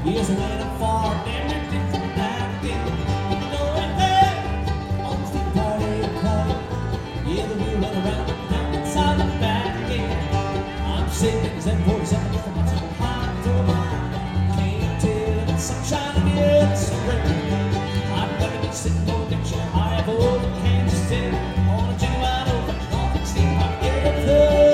Yes, when I'm far, damn it, it's back again. Going there on the street party club. Yeah, the wheel run around, down inside and back again. I'm sitting in 747 from my top high to a line. Can't tell if it's sunshine or it's rain. I'd rather be sitting on the picture high above Kansas City on a genuine open Norfolk steamboat airplane.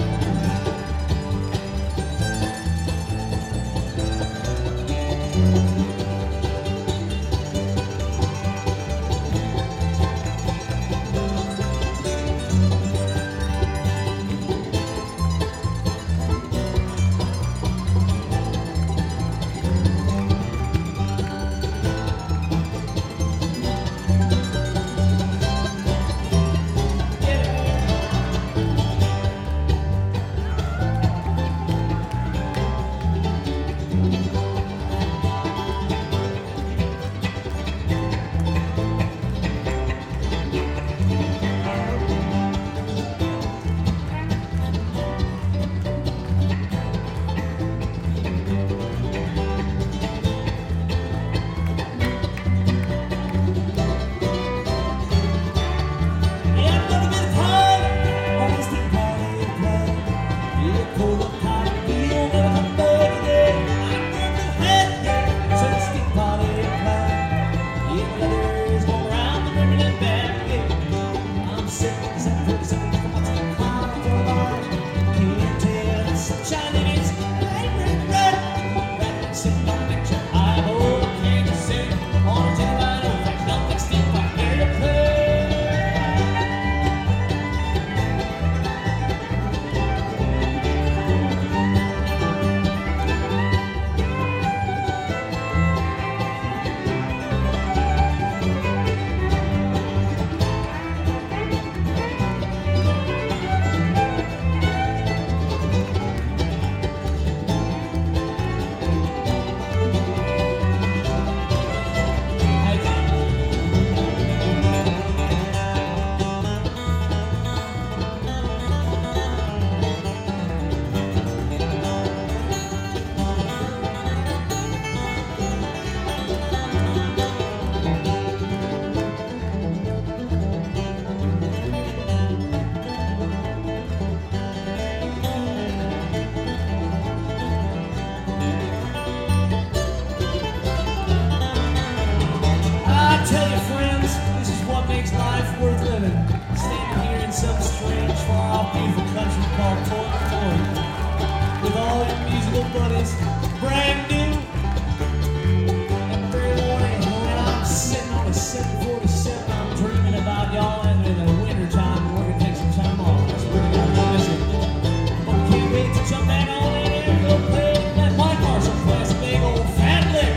Tell your friends, this is what makes life worth living. Standing here in some strange, far-off, beautiful country called Toronto, with all your musical buddies, brand new and very morning. When I'm sitting on a 747, I'm dreaming about y'all, and in the wintertime, we're gonna take some time off. That's what we're gonna miss it. But we can't wait to jump back on in there and go play that Mike Marshall plays a big old fat lick.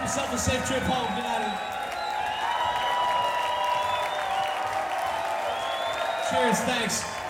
yourself a safe trip home. Good night. Cheers, thanks.